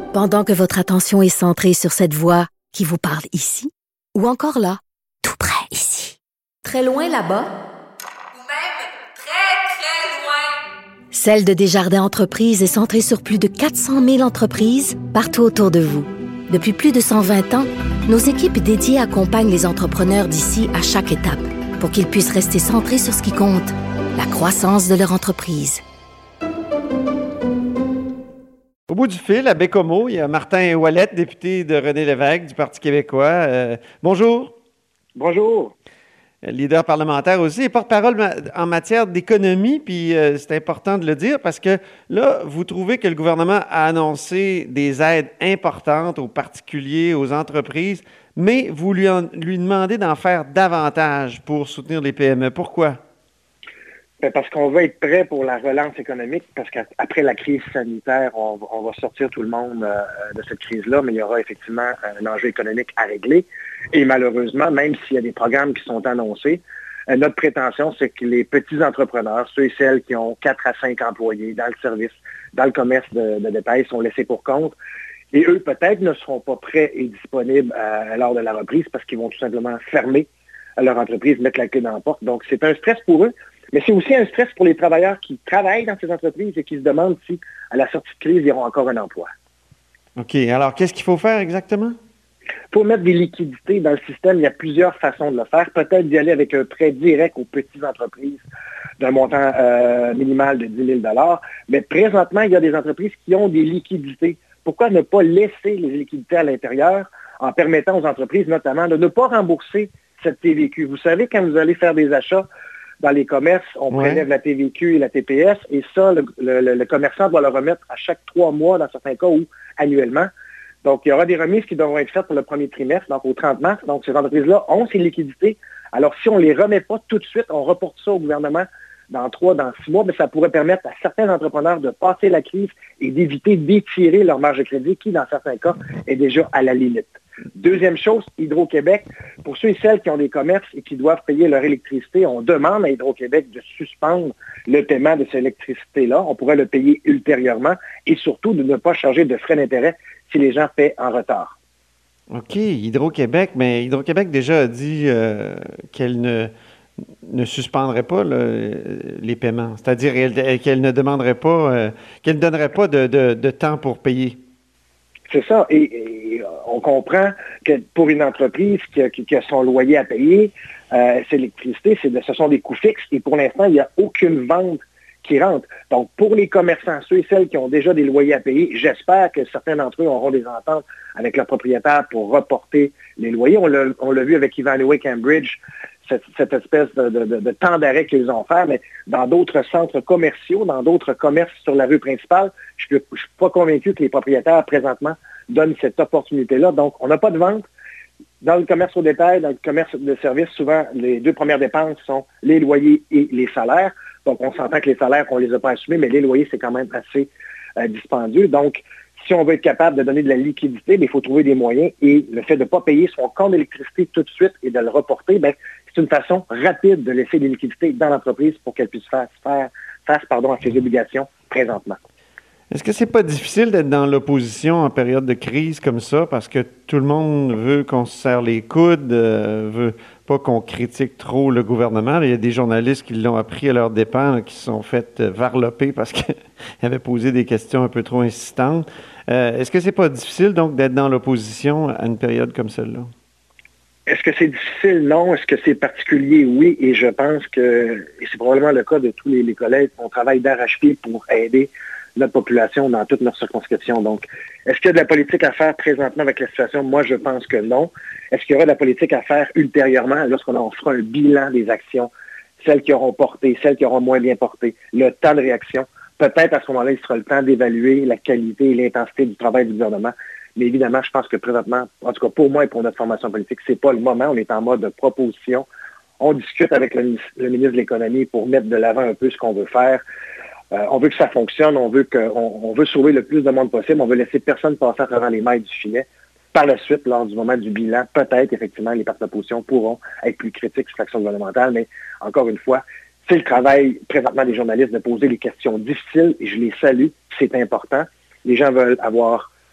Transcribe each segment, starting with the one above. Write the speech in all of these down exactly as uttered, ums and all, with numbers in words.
Pendant que votre attention est centrée sur cette voix qui vous parle ici, ou encore là, tout près ici, très loin là-bas, ou même très, très loin. Celle de Desjardins Entreprises est centrée sur plus de quatre cent mille entreprises partout autour de vous. Depuis plus de cent vingt ans, nos équipes dédiées accompagnent les entrepreneurs d'ici à chaque étape pour qu'ils puissent rester centrés sur ce qui compte, la croissance de leur entreprise. Au bout du fil, à Bécomo, il y a Martin Ouellette, député de René Lévesque du Parti québécois. Euh, bonjour. Bonjour. Leader parlementaire aussi et porte-parole en matière d'économie, puis euh, c'est important de le dire parce que là, vous trouvez que le gouvernement a annoncé des aides importantes aux particuliers, aux entreprises, mais vous lui, en, lui demandez d'en faire davantage pour soutenir les P M E. Pourquoi? Parce qu'on veut être prêt pour la relance économique, parce qu'après la crise sanitaire, on, on va sortir tout le monde euh, de cette crise-là, mais il y aura effectivement un enjeu économique à régler. Et malheureusement, même s'il y a des programmes qui sont annoncés, euh, notre prétention, c'est que les petits entrepreneurs, ceux et celles qui ont quatre à cinq employés dans le service, dans le commerce de, de détail, sont laissés pour compte. Et eux, peut-être, ne seront pas prêts et disponibles à, à l'heure de la reprise parce qu'ils vont tout simplement fermer leur entreprise, mettre la clé dans la porte. Donc, c'est un stress pour eux. Mais c'est aussi un stress pour les travailleurs qui travaillent dans ces entreprises et qui se demandent si, à la sortie de crise, ils auront encore un emploi. OK. Alors, qu'est-ce qu'il faut faire exactement? Il faut mettre des liquidités dans le système. Il y a plusieurs façons de le faire. Peut-être d'y aller avec un prêt direct aux petites entreprises d'un montant euh, minimal de dix mille dollars. Mais présentement, il y a des entreprises qui ont des liquidités. Pourquoi ne pas laisser les liquidités à l'intérieur en permettant aux entreprises, notamment, de ne pas rembourser cette T V Q? Vous savez, quand vous allez faire des achats, dans les commerces, on ouais. prélève la T V Q et la T P S, et ça, le, le, le commerçant doit le remettre à chaque trois mois, dans certains cas, ou annuellement. Donc, il y aura des remises qui devront être faites pour le premier trimestre, donc au trente mars. Donc, ces entreprises-là ont ces liquidités. Alors, si on ne les remet pas tout de suite, on reporte ça au gouvernement dans trois, dans six mois, mais ça pourrait permettre à certains entrepreneurs de passer la crise et d'éviter d'étirer leur marge de crédit, qui, dans certains cas, est déjà à la limite. Deuxième chose, Hydro-Québec, pour ceux et celles qui ont des commerces et qui doivent payer leur électricité, on demande à Hydro-Québec de suspendre le paiement de cette électricité-là. On pourrait le payer ultérieurement et surtout de ne pas charger de frais d'intérêt si les gens paient en retard. OK, Hydro-Québec, mais Hydro-Québec déjà a dit euh, qu'elle ne, ne suspendrait pas là, les paiements, c'est-à-dire elle, qu'elle ne demanderait pas, euh, qu'elle ne donnerait pas de, de, de temps pour payer. C'est ça. Et, et on comprend que pour une entreprise qui a, qui, qui a son loyer à payer, euh, c'est l'électricité, c'est de, ce sont des coûts fixes et pour l'instant, il n'y a aucune vente qui rentre. Donc, pour les commerçants, ceux et celles qui ont déjà des loyers à payer, j'espère que certains d'entre eux auront des ententes avec leurs propriétaires pour reporter les loyers. On l'a, on l'a vu avec Ivanhoe Cambridge, cette, cette espèce de, de, de, de temps d'arrêt qu'ils ont fait, mais dans d'autres centres commerciaux, dans d'autres commerces sur la rue principale, je ne suis pas convaincu que les propriétaires, présentement, donnent cette opportunité-là. Donc, on n'a pas de vente. Dans le commerce au détail, dans le commerce de services, souvent, les deux premières dépenses sont les loyers et les salaires. Donc, on s'entend que les salaires, on ne les a pas assumés, mais les loyers, c'est quand même assez euh, dispendieux. Donc, si on veut être capable de donner de la liquidité, bien, il faut trouver des moyens. Et le fait de ne pas payer son compte d'électricité tout de suite et de le reporter, bien, c'est une façon rapide de laisser des liquidités dans l'entreprise pour qu'elle puisse faire, faire face pardon, à ses obligations présentement. Est-ce que c'est pas difficile d'être dans l'opposition en période de crise comme ça, parce que tout le monde veut qu'on se serre les coudes, euh, veut pas qu'on critique trop le gouvernement? Il y a des journalistes qui l'ont appris à leurs dépens, qui se sont fait varloper parce qu'ils avaient posé des questions un peu trop insistantes. Euh, est-ce que c'est pas difficile, donc, d'être dans l'opposition à une période comme celle-là? Est-ce que c'est difficile? Non. Est-ce que c'est particulier? Oui. Et je pense que, et c'est probablement le cas de tous les, les collègues, on travaille d'arrache-pied pour aider notre population dans toutes nos circonscriptions. Donc, est-ce qu'il y a de la politique à faire présentement avec la situation? Moi, je pense que non. Est-ce qu'il y aura de la politique à faire ultérieurement lorsqu'on en fera un bilan des actions, celles qui auront porté, celles qui auront moins bien porté, le temps de réaction? Peut-être à ce moment-là, il sera le temps d'évaluer la qualité et l'intensité du travail du gouvernement. Mais évidemment, je pense que présentement, en tout cas pour moi et pour notre formation politique, c'est pas le moment. On est en mode de proposition. On discute avec le, le ministre de l'Économie pour mettre de l'avant un peu ce qu'on veut faire. Euh, on veut que ça fonctionne, on veut que, on, on veut sauver le plus de monde possible, on veut laisser personne passer à travers les mailles du filet. Par la suite, lors du moment du bilan, peut-être, effectivement, les partis d'opposition pourront être plus critiques sur l'action gouvernementale, mais encore une fois, c'est le travail présentement des journalistes de poser les questions difficiles, et je les salue, c'est important. Les gens veulent avoir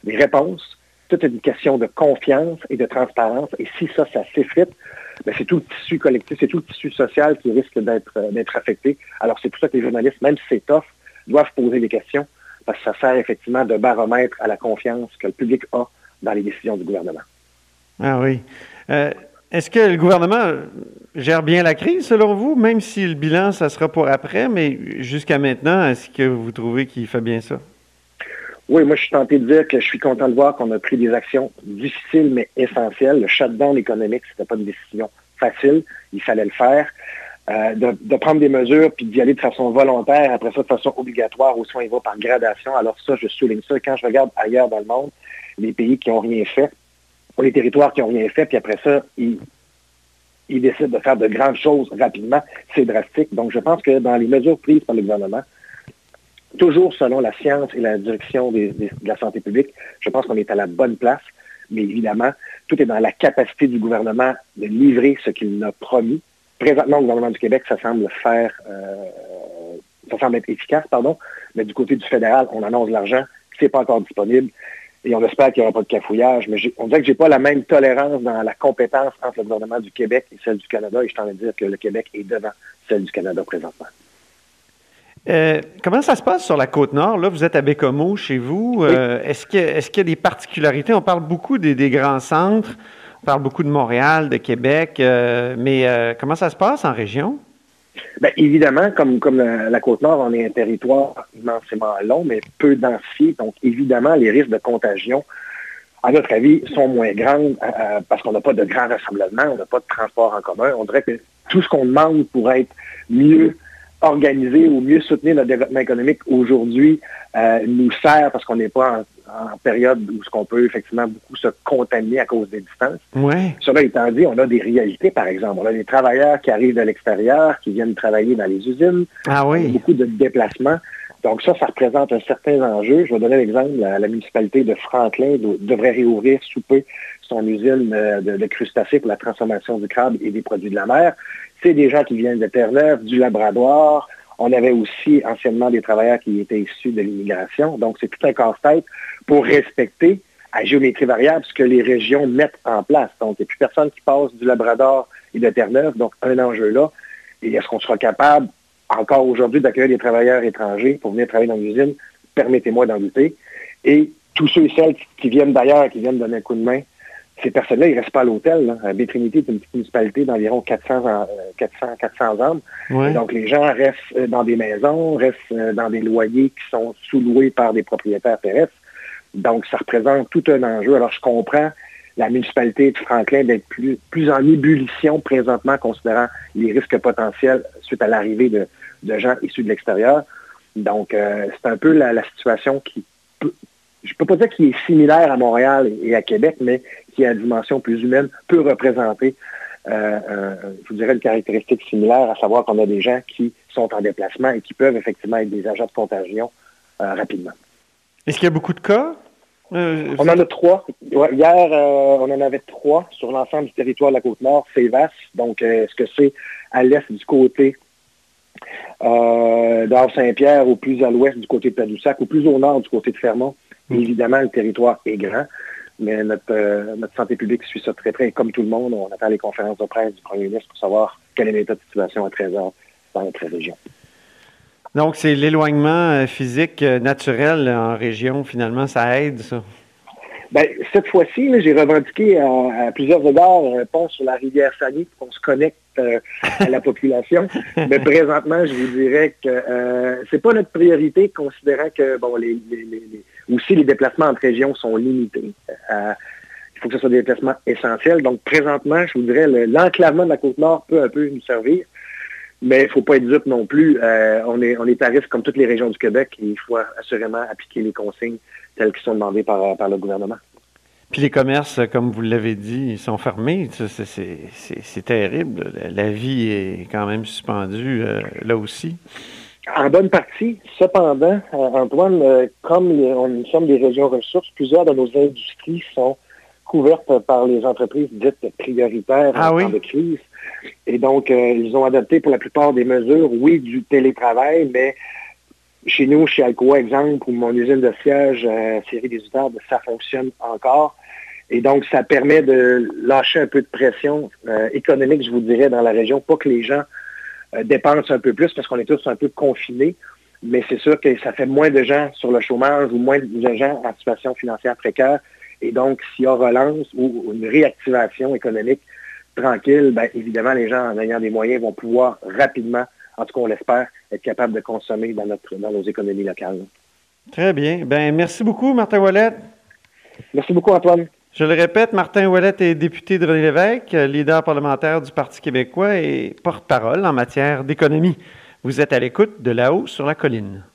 des réponses. Tout est une question de confiance et de transparence. Et si ça, ça s'effrite, ben c'est tout le tissu collectif, c'est tout le tissu social qui risque d'être, euh, d'être affecté. Alors, c'est pour ça que les journalistes, même si c'est tough, doivent poser des questions parce que ça sert effectivement de baromètre à la confiance que le public a dans les décisions du gouvernement. Ah oui. Euh, est-ce que le gouvernement gère bien la crise, selon vous, même si le bilan, ça sera pour après, mais jusqu'à maintenant, est-ce que vous trouvez qu'il fait bien ça? Oui, moi, je suis tenté de dire que je suis content de voir qu'on a pris des actions difficiles, mais essentielles. Le shutdown économique, c'était pas une décision facile. Il fallait le faire. Euh, de, de prendre des mesures puis d'y aller de façon volontaire, après ça, de façon obligatoire, ou soit il va par gradation. Alors ça, je souligne ça. Quand je regarde ailleurs dans le monde, les pays qui n'ont rien fait, ou les territoires qui n'ont rien fait, puis après ça, ils, ils décident de faire de grandes choses rapidement, c'est drastique. Donc, je pense que dans les mesures prises par le gouvernement, toujours selon la science et la direction des, des, de la santé publique, je pense qu'on est à la bonne place. Mais évidemment, tout est dans la capacité du gouvernement de livrer ce qu'il a promis. Présentement, au gouvernement du Québec, ça semble faire, euh, ça semble être efficace, pardon. Mais du côté du fédéral, on annonce l'argent, c'est pas encore disponible. Et on espère qu'il n'y aura pas de cafouillage. Mais on dirait que j'ai pas la même tolérance dans la compétence entre le gouvernement du Québec et celle du Canada. Et je t'en ai dire que le Québec est devant celle du Canada présentement. Euh, comment ça se passe sur la Côte-Nord? Là, vous êtes à Baie-Comeau, chez vous. Oui. Euh, est-ce que, est-ce qu'il y a des particularités? On parle beaucoup des, des grands centres, on parle beaucoup de Montréal, de Québec, euh, mais euh, comment ça se passe en région? Bien, évidemment, comme, comme la, la Côte-Nord, on est un territoire immensément long, mais peu densifié. Donc, évidemment, les risques de contagion, à notre avis, sont moins grands euh, parce qu'on n'a pas de grands rassemblements, on n'a pas de transport en commun. On dirait que tout ce qu'on demande pour être mieux organisé ou mieux soutenir notre développement économique aujourd'hui euh, nous sert parce qu'on n'est pas en, en période où ce qu'on peut effectivement beaucoup se contaminer à cause des distances. Ouais. Cela étant dit, on a des réalités, par exemple. On a des travailleurs qui arrivent de l'extérieur, qui viennent travailler dans les usines. Ah oui. Beaucoup de déplacements. Donc ça, ça représente un certain enjeu. Je vais donner l'exemple. La, la municipalité de Franklin de, devrait réouvrir sous peu son usine de, de crustacés pour la transformation du crabe et des produits de la mer. C'est des gens qui viennent de Terre-Neuve, du Labrador. On avait aussi anciennement des travailleurs qui étaient issus de l'immigration. Donc, c'est tout un casse-tête pour respecter à géométrie variable ce que les régions mettent en place. Donc, il n'y a plus personne qui passe du Labrador et de Terre-Neuve. Donc, un enjeu là. Et est-ce qu'on sera capable, encore aujourd'hui, d'accueillir des travailleurs étrangers pour venir travailler dans l'usine? Permettez-moi d'en douter. Et tous ceux et celles qui viennent d'ailleurs, qui viennent donner un coup de main, ces personnes-là, ils ne restent pas à l'hôtel. Baie-Trinité est une petite municipalité d'environ quatre cents âmes. Ouais. Donc, les gens restent dans des maisons, restent dans des loyers qui sont sous-loués par des propriétaires terrestres. Donc, ça représente tout un enjeu. Alors, je comprends la municipalité de Franklin d'être plus, plus en ébullition présentement, considérant les risques potentiels suite à l'arrivée de, de gens issus de l'extérieur. Donc, euh, c'est un peu la, la situation qui peut... Je ne peux pas dire qu'il est similaire à Montréal et à Québec, mais qui, à dimension plus humaine, peut représenter, euh, euh, je vous dirais, une caractéristique similaire, à savoir qu'on a des gens qui sont en déplacement et qui peuvent effectivement être des agents de contagion euh, rapidement. Est-ce qu'il y a beaucoup de cas? Euh, on en a trois. Ouais, hier, euh, on en avait trois sur l'ensemble du territoire de la Côte-Nord. C'est vaste. Donc, euh, est-ce que c'est à l'est du côté euh, d'Havre-Saint-Pierre ou plus à l'ouest du côté de Tadoussac ou plus au nord du côté de Fermont? Mmh. Évidemment, le territoire est grand, mais notre, euh, notre santé publique suit ça très près. Et comme tout le monde, on attend les conférences de presse du premier ministre pour savoir quel est l'état de situation à treize heures dans notre région. Donc, c'est l'éloignement physique naturel en région, finalement, ça aide, ça? Bien, cette fois-ci, là, j'ai revendiqué à, à plusieurs égards un pont sur la rivière Saguenay pour qu'on se connecte euh, à la population. Mais présentement, je vous dirais que euh, c'est pas notre priorité, considérant que bon, les, les, les, les, aussi les déplacements entre régions sont limités. Euh, il faut que ce soit des déplacements essentiels. Donc, présentement, je vous dirais, le, l'enclavement de la Côte-Nord peut un peu nous servir. Mais il ne faut pas être dupe non plus. Euh, on est, on est à risque comme toutes les régions du Québec et il faut assurément appliquer les consignes telles qui sont demandées par, par le gouvernement. Puis les commerces, comme vous l'avez dit, ils sont fermés. C'est, c'est, c'est, c'est terrible. La vie est quand même suspendue euh, là aussi. En bonne partie. Cependant, euh, Antoine, euh, comme les, on, nous sommes des régions ressources, plusieurs de nos industries sont couvertes par les entreprises dites prioritaires ah en oui? temps de crise. Et donc, euh, ils ont adopté pour la plupart des mesures, oui, du télétravail, mais Chez nous, chez Alcoa, exemple, où mon usine de siège, euh, série des Outardes, ça fonctionne encore. Et donc, ça permet de lâcher un peu de pression euh, économique, je vous dirais, dans la région, pas que les gens euh, dépensent un peu plus parce qu'on est tous un peu confinés, mais c'est sûr que ça fait moins de gens sur le chômage ou moins de gens en situation financière précaire. Et donc, s'il y a relance ou une réactivation économique tranquille, bien évidemment, les gens, en ayant des moyens, vont pouvoir rapidement, en tout cas, on l'espère, être capables de consommer dans, notre, dans nos économies locales. Très bien. Ben, merci beaucoup, Martin Ouellette. Merci beaucoup, Antoine. Je le répète, Martin Ouellette est député de René-Lévesque, leader parlementaire du Parti québécois et porte-parole en matière d'économie. Vous êtes à l'écoute de Là-haut sur la colline.